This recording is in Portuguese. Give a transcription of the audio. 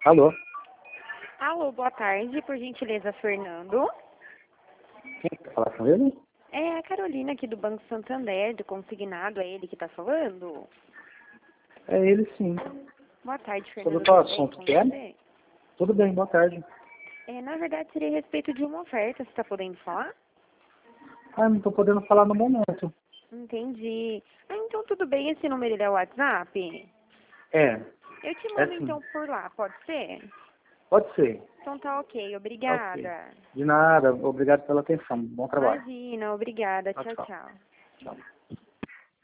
Alô? Alô, boa tarde, por gentileza, Fernando. Quem quer falar com ele? É a Carolina aqui do Banco Santander, do consignado, é ele que tá falando? É ele sim. Boa tarde, Sobre Fernando. qual Tudo bem assunto com que é? você? Tudo bem, boa tarde. Na verdade, seria a respeito de uma oferta, você tá podendo falar? Ah, não tô podendo falar no momento. Entendi. Então tudo bem, esse número ele é o WhatsApp? É, Eu te é mando sim. então por lá, pode ser? Pode ser. Então tá ok, Tá ok. obrigada. De nada, obrigado pela atenção. Bom trabalho. Imagina, obrigada. Tchau, Tchau, tchau. tchau. Tchau.